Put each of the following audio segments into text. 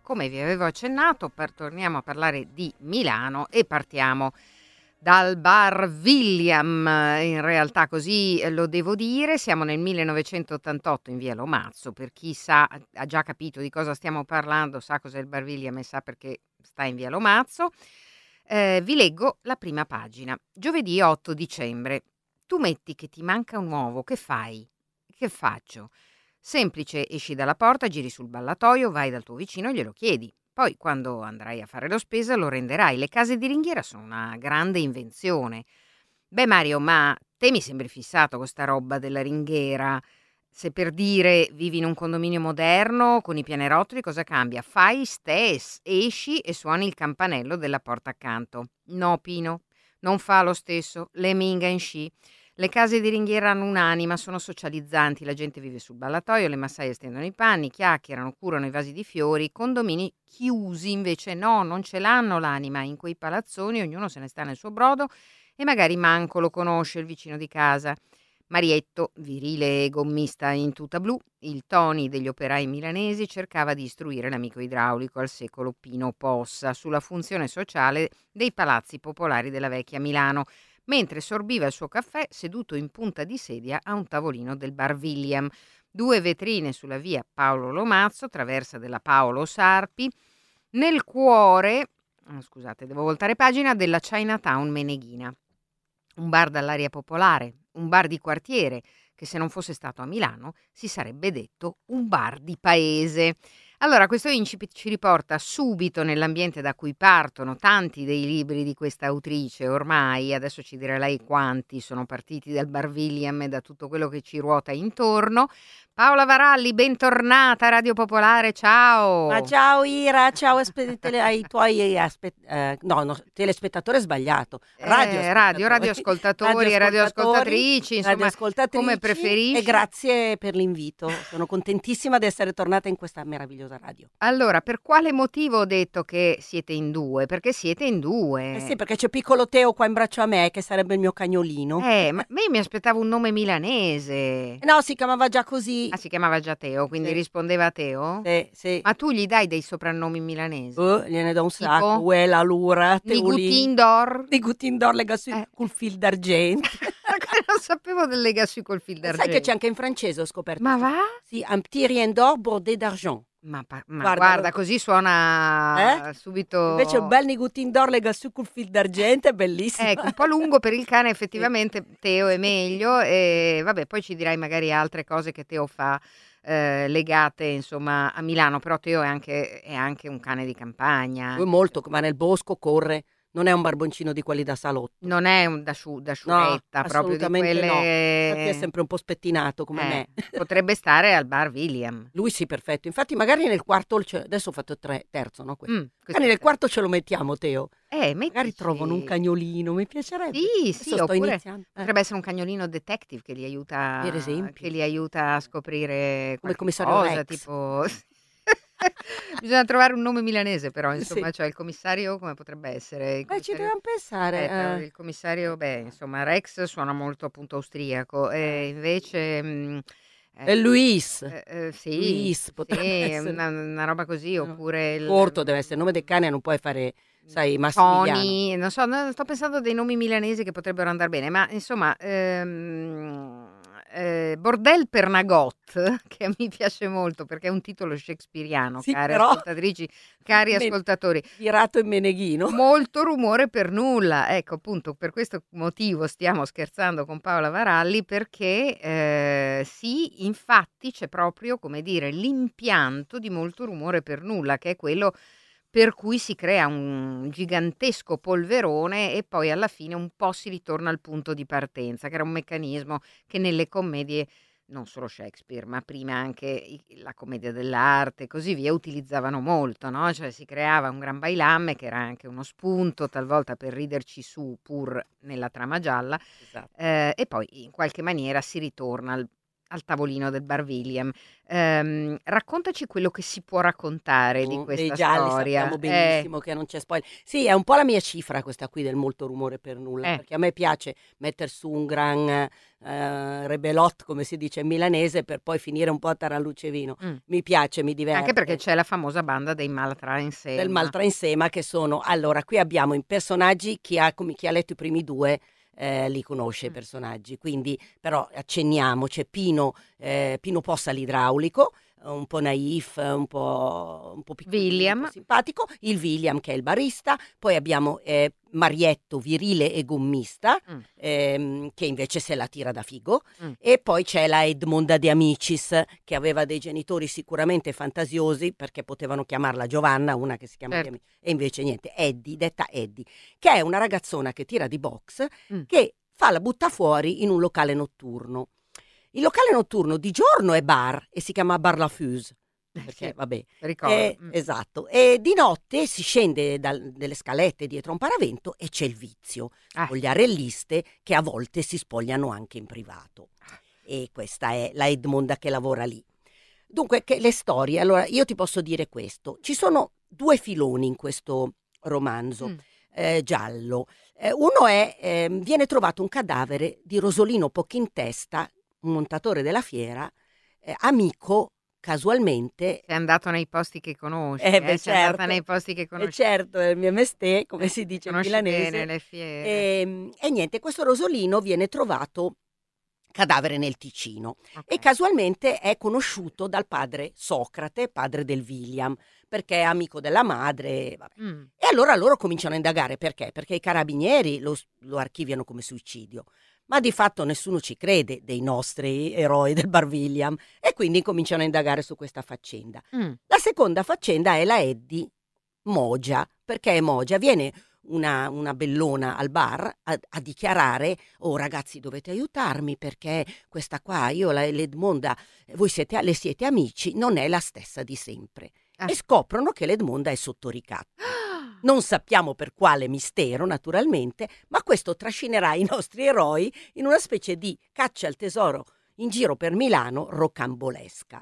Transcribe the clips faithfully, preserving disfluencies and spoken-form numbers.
come vi avevo accennato, per, torniamo a parlare di Milano e partiamo dal bar William. In realtà così lo devo dire, siamo nel millenovecentottantotto in via Lomazzo. Per chi sa, ha già capito di cosa stiamo parlando, sa cos'è il bar William e sa perché sta in via Lomazzo. Eh, vi leggo la prima pagina. Giovedì otto dicembre. Tu metti che ti manca un uovo, che fai? Che faccio? Semplice, esci dalla porta, giri sul ballatoio, vai dal tuo vicino e glielo chiedi. Poi, quando andrai a fare la spesa, lo renderai. Le case di ringhiera sono una grande invenzione. Beh, Mario, ma te mi sembri fissato con sta roba della ringhiera. Se per dire vivi in un condominio moderno con i pianerottoli, cosa cambia? Fai stes, esci e suoni il campanello della porta accanto. No, Pino, non fa lo stesso. Le minga in sci. Le case di ringhiera hanno un'anima, sono socializzanti, la gente vive sul ballatoio, le massaie stendono i panni, chiacchierano, curano i vasi di fiori. I condomini chiusi invece no, non ce l'hanno l'anima. In quei palazzoni ognuno se ne sta nel suo brodo e magari manco lo conosce il vicino di casa. Marietto, virile e gommista in tuta blu, il Tony degli operai milanesi, cercava di istruire l'amico idraulico al secolo Pino Possa sulla funzione sociale dei palazzi popolari della vecchia Milano, mentre sorbiva il suo caffè seduto in punta di sedia a un tavolino del bar William. Due vetrine sulla via Paolo Lomazzo, traversa della Paolo Sarpi, nel cuore, oh, scusate, devo voltare pagina, della Chinatown Meneghina. Un bar dall'aria popolare, un bar di quartiere, che se non fosse stato a Milano si sarebbe detto un bar di paese. Allora, questo incipit ci riporta subito nell'ambiente da cui partono tanti dei libri di questa autrice, ormai, adesso ci dirà lei quanti sono partiti dal bar William e da tutto quello che ci ruota intorno. Paola Varalli, bentornata a Radio Popolare, ciao! Ma ciao Ira, ciao aspe- tele- ai tuoi aspe- eh, no, no, telespettatori è sbagliato, radio eh, radio, radioascoltatori e radioascoltatrici, insomma, radioascoltatrici, come preferisci. E grazie per l'invito, sono contentissima di essere tornata in questa meravigliosa radio. Allora, per quale motivo ho detto che siete in due? Perché siete in due. Eh sì, perché c'è piccolo Teo qua in braccio a me, che sarebbe il mio cagnolino. Eh, ma io mi aspettavo un nome milanese. No, si chiamava già così. Ah, si chiamava già Teo, quindi Sì. rispondeva a Teo? Sì, sì. Ma tu gli dai dei soprannomi milanesi? Oh, gliene do un Tipo? sacco, Uela, Lura, Teulì. Nigutin d'Or? Nigutin d'Or, lega su Eh. col fil d'argento. Non sapevo del legasù col fil d'argento. Sai che c'è anche in francese, ho scoperto. Ma va? Sì, un petit rien d'or bordé d'argent. Ma, pa- ma Guarda, guarda, lo- così suona Eh? subito. Invece un bel nigutin d'or lega su col fil d'argento è bellissimo. Ecco, un po' lungo per il cane, effettivamente Teo è meglio. E vabbè, poi ci dirai magari altre cose che Teo fa eh, legate insomma a Milano, però Teo è anche, è anche un cane di campagna. Lui molto, ma nel bosco corre, non è un barboncino di quelli da salotto. Non è un da, sciu- da No, sciuretta, proprio di assolutamente quelle. no. Infatti è sempre un po' spettinato come Eh, me. potrebbe stare al bar William. Lui sì, perfetto. Infatti magari nel quarto, ce- adesso ho fatto tre, terzo, no? questo. Mm, questo- Magari nel quarto ce lo mettiamo, Teo. Eh, Magari mettici. trovano un cagnolino, mi piacerebbe. Sì, Adesso sì, sto oppure iniziando. Eh, potrebbe essere un cagnolino detective che li aiuta, Per esempio. che li aiuta a scoprire Come qualche il commissario cosa, Rex. tipo. Bisogna trovare un nome milanese, però insomma, Sì. cioè il commissario come potrebbe essere? Il Beh, ci commissario- dobbiamo pensare. Aspetta, eh. il commissario, beh, insomma, Rex suona molto appunto austriaco, e invece mh, È Luis. eh, eh, sì, Luis sì, potrebbe essere. una, una roba così, No. oppure il Corto deve essere il nome del cane, non puoi fare, sai, Massimiliano. Tony, non so, no, sto pensando dei nomi milanesi che potrebbero andare bene, ma insomma, ehm, eh, Bordel per Nagot, che mi piace molto perché è un titolo shakespeariano, Sì, care però- ascoltatrici, cari Men- ascoltatori. Virato in Meneghino. Molto rumore per nulla, ecco, appunto per questo motivo stiamo scherzando con Paola Varalli, perché eh, sì, infatti c'è proprio, come dire, l'impianto di molto rumore per nulla, che è quello per cui si crea un gigantesco polverone e poi alla fine un po' si ritorna al punto di partenza, che era un meccanismo che nelle commedie, non solo Shakespeare, ma prima anche i- la commedia dell'arte e così via, utilizzavano molto, no? Cioè si creava un gran bailamme che era anche uno spunto, talvolta per riderci su pur nella trama gialla, Esatto. eh, e poi in qualche maniera si ritorna al al tavolino del Bar William. Ehm, raccontaci quello che si può raccontare di Mh, dei questa gialli storia. sappiamo Eh, benissimo che non c'è spoiler. Sì, è un po' la mia cifra questa qui del molto rumore per nulla, eh, perché a me piace metter su un gran, ehm, rebelot, come si dice in milanese, per poi finire un po' a taralluce vino. mh. Mi piace, mi Anche perché diverte. c'è la famosa banda dei Malatra Del Insema. Maltrainsema che sono allora qui abbiamo i personaggi, chi ha come chi ha letto i primi due, ehm, li conosce i Mh. personaggi, quindi però accenniamo, c'è Pino, ehm, Pino Possa l'idraulico, un po' naïf, un po' un po' piccolino, un po' William. simpatico, il William che è il barista, poi abbiamo, ehm, Marietto virile e gommista, Mh, ehm, che invece se la tira da figo, mh, e poi c'è la Edmonda de Amicis che aveva dei genitori sicuramente fantasiosi perché potevano chiamarla Giovanna, una che si chiama de certo. Ami e invece niente, Eddie, detta Eddie, che è una ragazzona che tira di box, Mh, che fa la butta fuori in un locale notturno. Il locale notturno di giorno è bar e si chiama Bar La Fuse, eh perché sì, vabbè, ricordo. eh, Mh. esatto. E di notte si scende dal- delle scalette dietro un paravento e c'è il vizio, Eh. spogliarelliste che a volte si spogliano anche in privato. E questa è la Edmonda che lavora lì. Dunque, che le storie, allora io ti posso dire questo, ci sono due filoni in questo romanzo Mh. eh, giallo. Eh, uno è, ehm, viene trovato un cadavere di Rosolino Pochintesta, un montatore della fiera, eh, amico casualmente. Sei andato nei posti che conosci, Eh eh, beh sei andata nei certo, posti che eh conosci certo, è il mio mestiere, come eh, si dice in conosci bene milanese. le fiere. Ehm, e niente, questo Rosolino viene trovato cadavere nel Ticino e Okay. casualmente è conosciuto dal padre Socrate, padre del William, perché è amico della madre, vabbè. Mh. E allora loro cominciano a indagare perché? Perché i carabinieri lo, s- lo archiviano come suicidio, ma di fatto nessuno ci crede dei nostri eroi del Bar William e quindi cominciano a indagare su questa faccenda. Mh. La seconda faccenda è la Eddie Mogia, perché Mogia viene una, una bellona al bar a, a dichiarare: oh ragazzi, dovete aiutarmi perché questa qua, io la l'Edmonda, voi siete, le siete amici, non è la stessa di sempre. Eh. E scoprono che l'Edmonda è sotto ricatto. Non sappiamo per quale mistero, naturalmente, ma questo trascinerà i nostri eroi in una specie di caccia al tesoro in giro per Milano rocambolesca.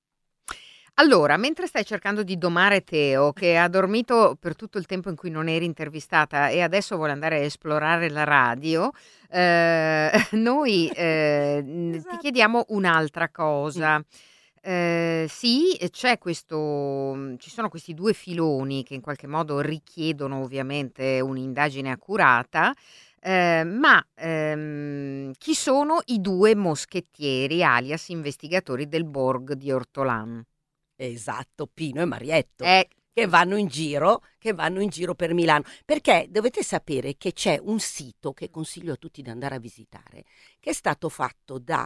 Allora, mentre stai cercando di domare Teo, che ha dormito per tutto il tempo in cui non eri intervistata e adesso vuole andare a esplorare la radio, ehm, noi, ehm, ti Esatto. chiediamo un'altra Mm. cosa. Ehm, sì, e c'è questo mhmm, ci sono questi due filoni che in qualche modo richiedono ovviamente un'indagine accurata, ehm, ma, ehm, chi sono i due moschettieri, alias investigatori del Borg di Ortolan? Esatto, Pino e Marietto, Eh, che vanno in giro che vanno in giro per Milano. Perché dovete sapere che c'è un sito che consiglio a tutti di andare a visitare, che è stato fatto da,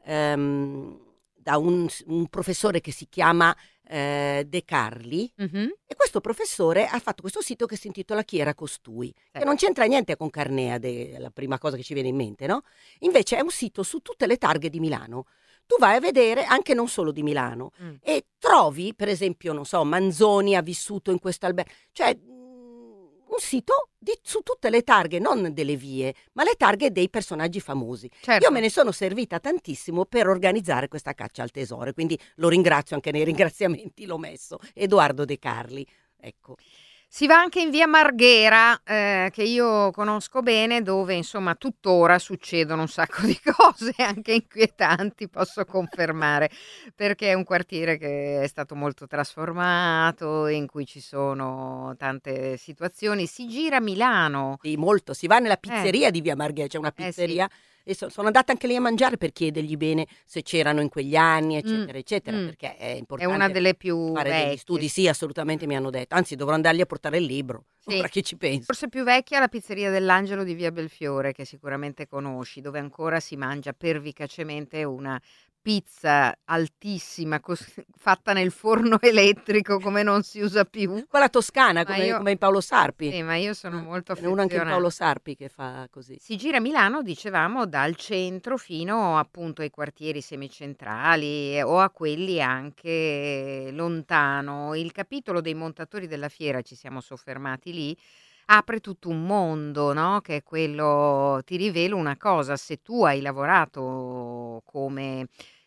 ehm, da un, s- un professore che si chiama eh, De Carli, mh-mh, e questo professore ha fatto questo sito che si intitola Chi era costui, sì. che non c'entra niente con Carneade, è la prima cosa che ci viene in mente, no? Invece è un sito su tutte le targhe di Milano. Tu vai a vedere anche non solo di Milano Mh. e trovi, per esempio, non so, Manzoni ha vissuto in questo albergo, cioè mh, un sito di- su tutte le targhe, non delle vie, ma le targhe dei personaggi famosi. Io Certo. me ne sono servita tantissimo per organizzare questa caccia al tesoro, e quindi lo ringrazio, anche nei ringraziamenti l'ho messo, Edoardo De Carli. Ecco. Si va anche in via Marghera, ehm, che io conosco bene, dove insomma tuttora succedono un sacco di cose anche inquietanti, posso confermare, perché è un quartiere che è stato molto trasformato, in cui ci sono tante situazioni. Si gira a Milano. Sì, molto. Si va nella Eh, pizzeria di via Marghera, c'è una eh sì. pizzeria e so- sono andata anche lì a mangiare per chiedergli bene se c'erano in quegli anni, Mh, eccetera, eccetera, mh. perché è È una importante delle più fare degli vecchie, studi. sì. Sì, assolutamente mi Mh. hanno detto. Anzi, dovrò andargli a portare il libro, Sì. ora che ci penso. Forse più vecchia la pizzeria dell'Angelo di via Belfiore, che sicuramente conosci, dove ancora si mangia pervicacemente una pizza altissima cos fatta nel forno elettrico come non si usa più. Quella toscana, Ma come, io come in Paolo Sarpi. sì, ma io sono Eh, molto ce n'è uno anche in affeziona Paolo Sarpi che fa così. si gira a Milano, dicevamo, dal centro fino appunto ai quartieri semicentrali, eh, o a quelli anche lontano. Il capitolo dei montatori della fiera, ci siamo soffermati lì, apre tutto un mondo, no, che è quello ti rivelo una cosa, se tu hai lavorato come,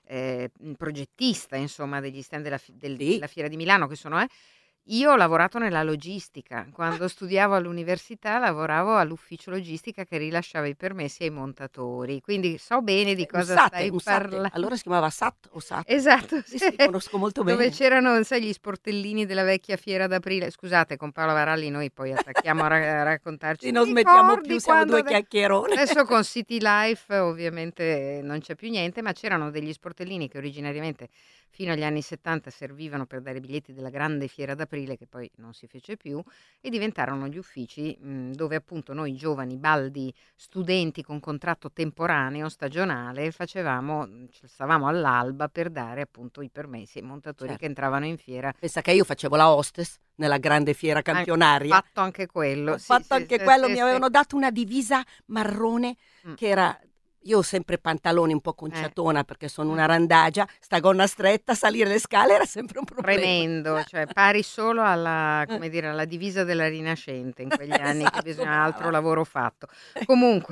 eh, progettista, insomma, degli stand della, fi- del- Sì. della Fiera di Milano, che sono, eh, io ho lavorato nella logistica. Quando studiavo all'università lavoravo all'ufficio logistica che rilasciava i permessi ai montatori, quindi so bene di Eh, un cosa SAT, stai un SAT. parlando. Allora si chiamava SAT o SAT? Esatto, Sì, sì, conosco molto dove bene. c'erano, sai, gli sportellini della vecchia Fiera d'Aprile. Scusate, con Paola Varalli noi poi attacchiamo a, ra- a raccontarci. Sì, "Ti non smettiamo ricordi più, siamo quando due ade-" chiacchierone. Adesso con City Life ovviamente non c'è più niente, ma c'erano degli sportellini che originariamente fino agli anni settanta servivano per dare i biglietti della grande Fiera d'Aprile, che poi non si fece più, e diventarono gli uffici mh, dove appunto noi giovani, baldi studenti con contratto temporaneo, stagionale, facevamo, mh, ci stavamo all'alba per dare appunto i permessi ai montatori che Certo. entravano in fiera. Pensa che io facevo la hostess nella grande fiera Ho campionaria. fatto anche quello, Ho sì, fatto sì, anche sì, quello, sì, mi sì. avevano dato una divisa marrone Mm, che era. Io ho sempre pantaloni un po' eh, conciatona perché sono mm. una randagia, sta gonna stretta, salire le scale era sempre un problema. Tremendo, cioè pari solo alla, Eh, come dire, alla divisa della Rinascente in quegli anni, che esatto, bisogna altro brava. lavoro fatto. Comunque,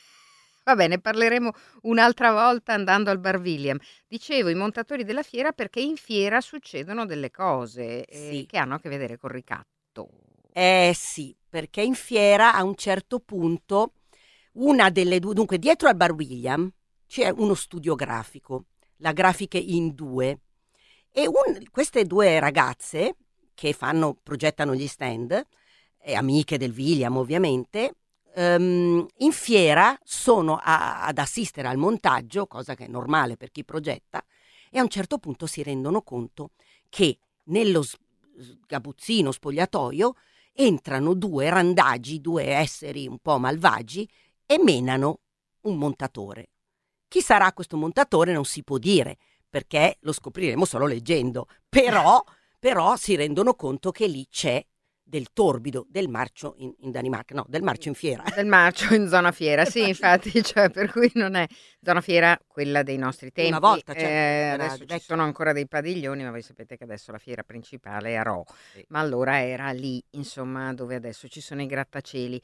va bene, parleremo un'altra volta andando al Bar William. Dicevo, i montatori della fiera perché in fiera succedono delle cose eh, Sì, che hanno a che vedere col ricatto. eh sì, perché in fiera a un certo punto una delle due, dunque dietro al Bar William c'è uno studio grafico, la Grafiche in due, e un- queste due ragazze che fanno, progettano gli stand, e amiche del William ovviamente, ehm, in fiera sono a- ad assistere al montaggio, cosa che è normale per chi progetta, e a un certo punto si rendono conto che nello s- sgabuzzino spogliatoio entrano due randagi, due esseri un po' malvagi e menano un montatore. Chi sarà questo montatore non si può dire, perché lo scopriremo solo leggendo, però, però si rendono conto che lì c'è del torbido, del marcio in, in Danimarca, no, del marcio in fiera. Del marcio in zona fiera, sì, infatti, cioè, per cui non è zona fiera quella dei nostri Una tempi. volta, Eh, certo, era adesso ci vecchia. sono ancora dei padiglioni, ma voi sapete che adesso la fiera principale è a Rho, Sì. ma allora era lì, insomma, dove adesso ci sono i grattacieli.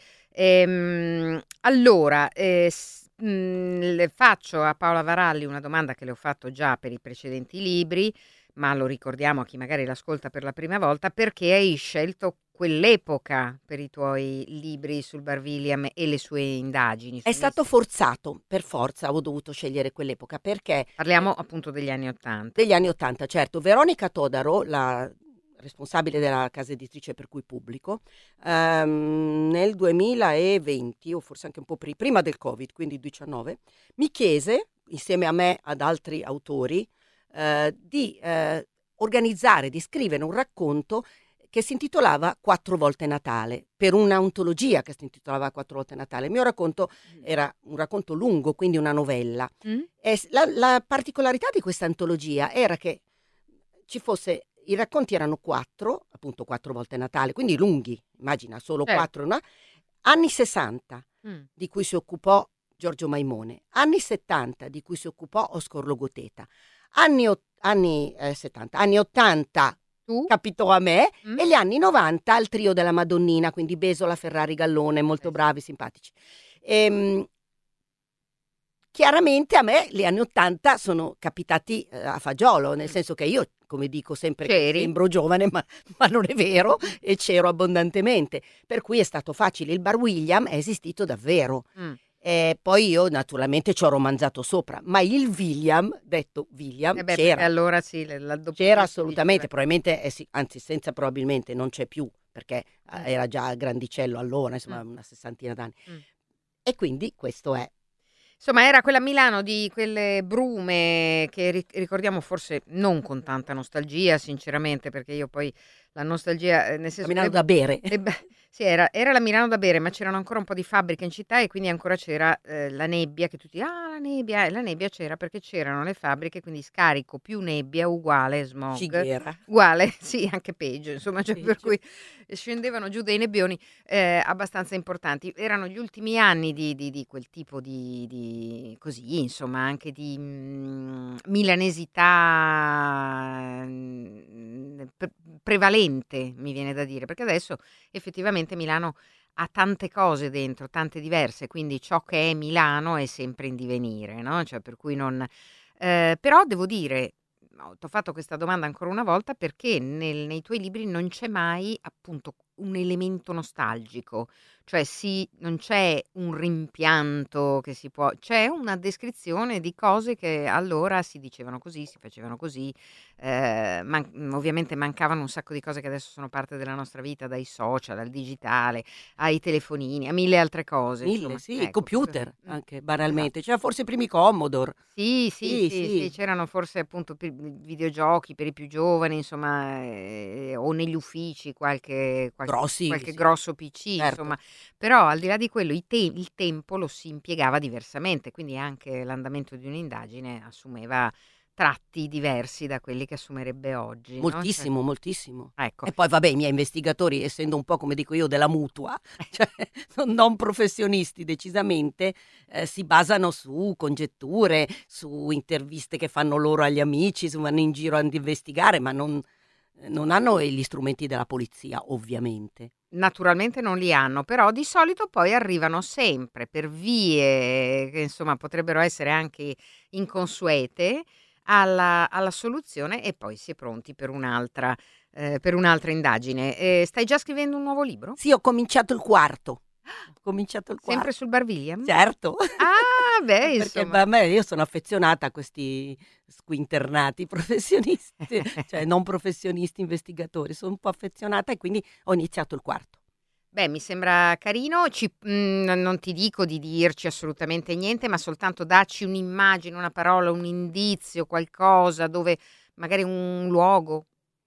Ehm, allora, eh, s- mh, le faccio a Paola Varalli una domanda che le ho fatto già per i precedenti libri, ma lo ricordiamo a chi magari l'ascolta per la prima volta, perché hai scelto quell'epoca per i tuoi libri sul Bar William e le sue indagini È su stato Miss. forzato, per forza, ho dovuto scegliere quell'epoca, perché Parliamo appunto degli anni Ottanta. degli anni Ottanta, certo. Veronica Todaro, la responsabile della casa editrice per cui pubblico, ehm, nel duemilaventi, o forse anche un po' pri- prima del Covid, quindi diciannove, mi chiese, insieme a me ad altri autori, eh, di eh, organizzare, di scrivere un racconto che si intitolava Quattro volte Natale, per un'antologia che si intitolava Quattro volte Natale. Il mio racconto era un racconto lungo, quindi una novella. Mm? E s- la, la particolarità di questa antologia era che ci fosse, i racconti erano quattro, appunto quattro volte Natale, quindi lunghi, immagina, solo Certo. quattro, no? Anni sessanta, Mm. di cui si occupò Giorgio Maimone, anni settanta, di cui si occupò Oscar Logoteta, anni, ot- anni eh, settanta, anni ottanta Tu? capitò a me, Mm? e gli anni novanta al trio della Madonnina, quindi Besola, Ferrari, Gallone, molto Eh sì. bravi, simpatici. Ehm, chiaramente a me gli anni ottanta sono capitati eh, a fagiolo, nel Mm. senso che io, come dico sempre, che C'eri? sembro giovane, ma, ma non è vero, e c'ero abbondantemente. Per cui è stato facile. Il Bar William è esistito davvero. Mm. E poi io naturalmente ci ho romanzato sopra, ma il William, detto William, Eh beh, perché c'era. allora sì, le- la doppia C'era si assolutamente, diceva. probabilmente, eh sì, anzi senza probabilmente, non c'è più, perché Mm. eh, era già grandicello allora, insomma, Mm. una sessantina d'anni. Mm. E quindi questo è. Insomma, era quella Milano di quelle brume che ri- ricordiamo forse non con tanta nostalgia, sinceramente, perché io poi la nostalgia, eh, nel senso che Camminando le, da bere. le be- sì, era, era la Milano da bere, ma c'erano ancora un po' di fabbriche in città e quindi ancora c'era eh, la nebbia, che tutti, ah, la nebbia, e la nebbia c'era perché c'erano le fabbriche, quindi scarico più nebbia uguale smog, Cinghiera. uguale, sì, anche peggio, insomma, cioè, per Peggio. cui scendevano giù dei nebbioni eh, abbastanza importanti. Erano gli ultimi anni di, di- di quel tipo di, di- così, insomma, anche di mm, milanesità mm, pre- prevalente, mi viene da dire, perché adesso effettivamente Milano ha tante cose dentro, tante diverse, quindi ciò che è Milano è sempre in divenire, no? Cioè, per cui non Eh, però devo dire, ti ho fatto questa domanda ancora una volta perché nel- nei tuoi libri non c'è mai appunto un elemento nostalgico, cioè sì, non c'è un rimpianto che si può, c'è una descrizione di cose che allora si dicevano così, si facevano così, eh, man- ovviamente mancavano un sacco di cose che adesso sono parte della nostra vita, dai social, al digitale, ai telefonini, a mille altre cose, Mille, insomma, sì, i ecco, per cui- computer mm, anche esatto. banalmente. C'era forse prima i Commodore. Sì, sì, Sì, sì, sì, sì, c'erano forse appunto pi videogiochi per i più giovani, insomma, ehm, o negli uffici qualche qualche grossi, qualche sì, grosso P C, insomma. certo. Però al di là di quello i te il tempo lo si impiegava diversamente, quindi anche l'andamento di un'indagine assumeva tratti diversi da quelli che assumerebbe oggi, no, cioè Moltissimo, moltissimo. ecco. E poi vabbè, i miei investigatori, essendo un po' come dico io della mutua, cioè non non professionisti decisamente, ehm, si basano su congetture, su interviste che fanno loro agli amici, su vanno in giro ad investigare, ma non non hanno gli strumenti della polizia, ovviamente. Naturalmente non li hanno, però di solito poi arrivano sempre per vie che insomma potrebbero essere anche inconsuete alla alla soluzione e poi si è pronti per un'altra ehm, per un'altra indagine. Ehm, stai già scrivendo un nuovo libro? Sì, ho cominciato il quarto. Ho cominciato il Sempre quarto. sul Bar William? Certo. Ah, beh, Perché insomma. a me io sono affezionata a questi squinternati professionisti, cioè non professionisti investigatori, sono un po' affezionata e quindi ho iniziato il quarto. Beh, mi sembra carino, ci mhmm, non ti dico di dirci assolutamente niente, ma soltanto dacci un'immagine, una parola, un indizio, qualcosa dove magari un luogo.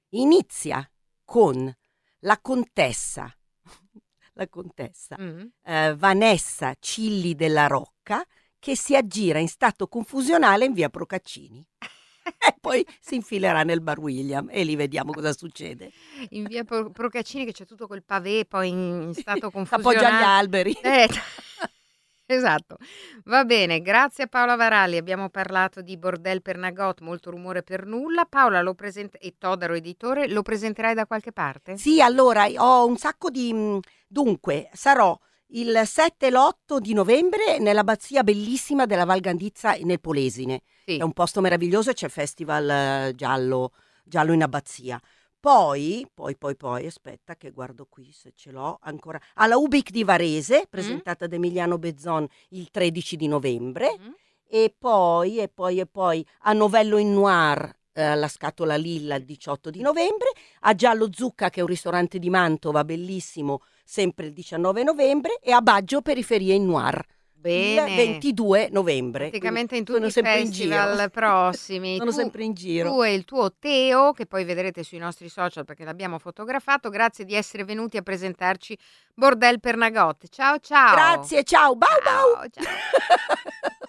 Inizia con la contessa, la contessa Mh. eh, Vanessa Cilli della Rocca che si aggira in stato confusionale in via Procaccini e poi si infilerà nel Bar William e lì vediamo cosa succede. In via Pro Procaccini che c'è tutto quel pavé poi in in stato S'appoggia agli confusionale. alberi. Eh, esatto. Va bene, grazie a Paola Varalli. Abbiamo parlato di Bordel per Nagot, molto rumore per nulla. Paola lo present e Todaro Editore, lo presenterai da qualche parte? Sì, allora ho un sacco di... mh, Dunque, sarò il sette e l'otto di novembre nell'abbazia bellissima della Val Gandizza nel Polesine. È Sì. un posto meraviglioso e c'è il festival eh, giallo, giallo in abbazia. Poi, poi, poi, poi, aspetta che guardo qui se ce l'ho ancora. Alla Ubic di Varese, Mh? presentata da Emiliano Bezzon il tredici di novembre. Mh? E poi, e poi, e poi a Novello in Noir, eh, la Scatola Lilla il diciotto di novembre, a Giallo Zucca che è un ristorante di Mantova bellissimo sempre il diciannove novembre e a Baggio Periferie in Noir il Bene. ventidue novembre, quindi Praticamente in tutti sono i sempre in giro. festival prossimi. Sono Tu sempre in giro. tu e il tuo Teo, che poi vedrete sui nostri social perché l'abbiamo fotografato, grazie di essere venuti a presentarci Bordel per Nagot. Ciao, ciao. Grazie, ciao, bau Ciao, ciao. bau.